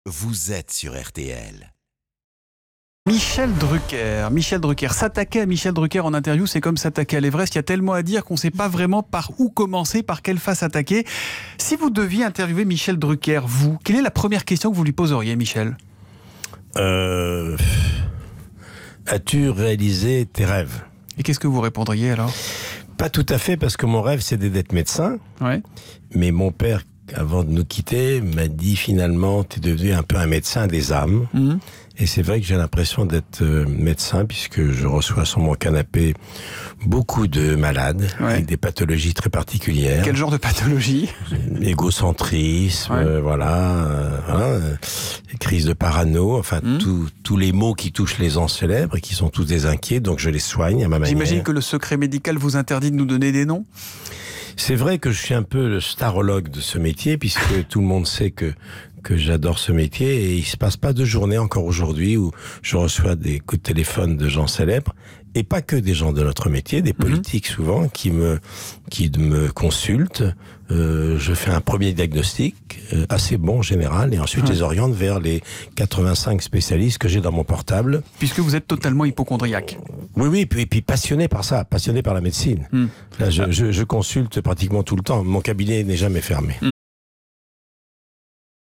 vous êtes sur RTL. Michel Drucker, s'attaquer à Michel Drucker en interview, c'est comme s'attaquer à l'Everest. Il y a tellement à dire qu'on ne sait pas vraiment par où commencer, par quelle face attaquer. Si vous deviez interviewer Michel Drucker, vous, quelle est la première question que vous lui poseriez, Michel ? As-tu réalisé tes rêves ? Et qu'est-ce que vous répondriez alors ? Pas tout à fait, parce que mon rêve, c'était d'être médecin. Ouais. Mais mon père, avant de nous quitter, m'a dit finalement, tu es devenu un peu un médecin des âmes. Mmh. Et c'est vrai que j'ai l'impression d'être médecin, puisque je reçois sur mon canapé beaucoup de malades, avec des pathologies très particulières. Quel genre de pathologie ? Égocentrisme, crise de parano, enfin tous les maux qui touchent les gens célèbres et qui sont tous des inquiets, donc je les soigne à ma manière. J'imagine que le secret médical vous interdit de nous donner des noms ? C'est vrai que je suis un peu le starologue de ce métier, puisque tout le monde sait que j'adore ce métier, et il se passe pas de journée encore aujourd'hui où je reçois des coups de téléphone de gens célèbres, et pas que des gens de notre métier, des politiques souvent, qui me consultent. Je fais un premier diagnostic, assez bon en général, et ensuite je les oriente vers les 85 spécialistes que j'ai dans mon portable. Puisque vous êtes totalement hypocondriaque. Oui, et puis passionné par ça, passionné par la médecine. Là, je consulte pratiquement tout le temps. Mon cabinet n'est jamais fermé.